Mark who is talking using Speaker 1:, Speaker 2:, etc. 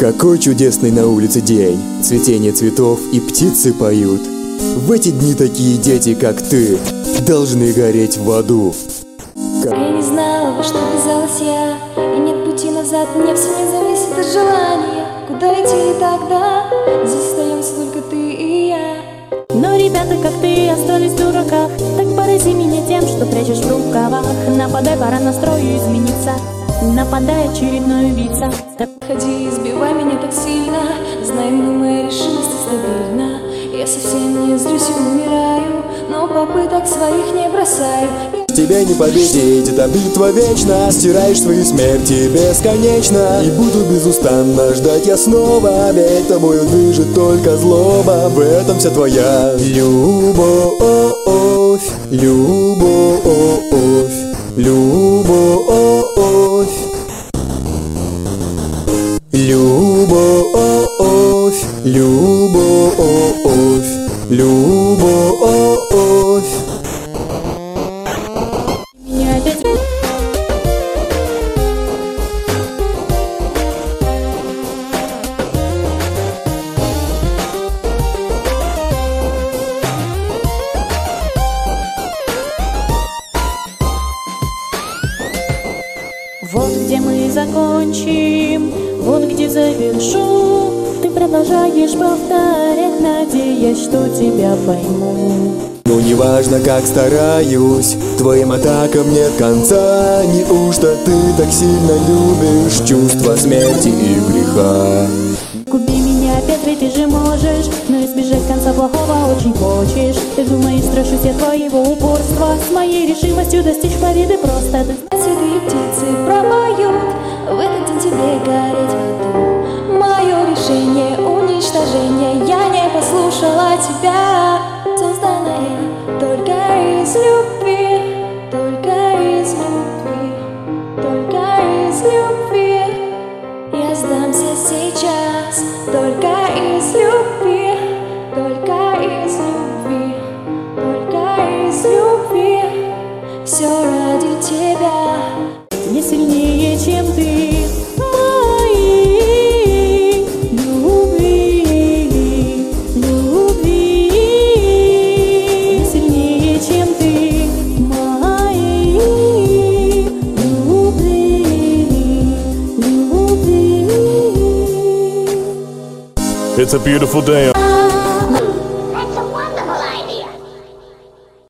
Speaker 1: Какой чудесный на улице день, цветение цветов и птицы поют. В эти дни такие дети, как ты, должны гореть в аду.
Speaker 2: Я не знала, во что ввязалась я, и нет пути назад, мне все не зависит от желания. Куда идти тогда? Здесь остаемся только ты и я.
Speaker 3: Но ребята, как ты, остались в дураках. Так порази меня тем, что прячешь в рукавах. Нападай, пора настрою измениться. Нападай, очередной убийца.
Speaker 2: Ходи, избивай меня так сильно. Знай, моя решимость стабильна. Я совсем не злюсь и умираю, но попыток своих не бросаю.
Speaker 1: Тебя не победить, эта битва вечна. Стираешь свои смерти бесконечно. И буду безустанно ждать я снова, ведь тобою движет только злоба. В этом вся твоя любовь, любовь, любовь, любовь, любовь, любовь.
Speaker 3: Вот где мы закончим, вот где завершу. Ты продолжаешь повторять, надеясь, что тебя пойму.
Speaker 1: Ну неважно, как стараюсь, твоим атакам нет конца. Неужто ты так сильно любишь чувства смерти и греха?
Speaker 3: Купи меня, Петри, ты же можешь, но избежать конца плохого очень хочешь. Ты думаешь, страшусь я твоего упорства. С моей решимостью достичь победы просто.
Speaker 2: Цветы и птицы пропоют, в этот день тебе гореть в аду. Мое решение уничтожение, я не послушала тебя. Создана я только из любви, только из любви, только из любви. Я сдамся сейчас, только из любви, только из любви, только из любви. Все ради тебя.
Speaker 3: Не сильнее, чем ты, моей любви, любви. Не сильнее, чем ты, моей любви, любви.
Speaker 4: It's a beautiful day.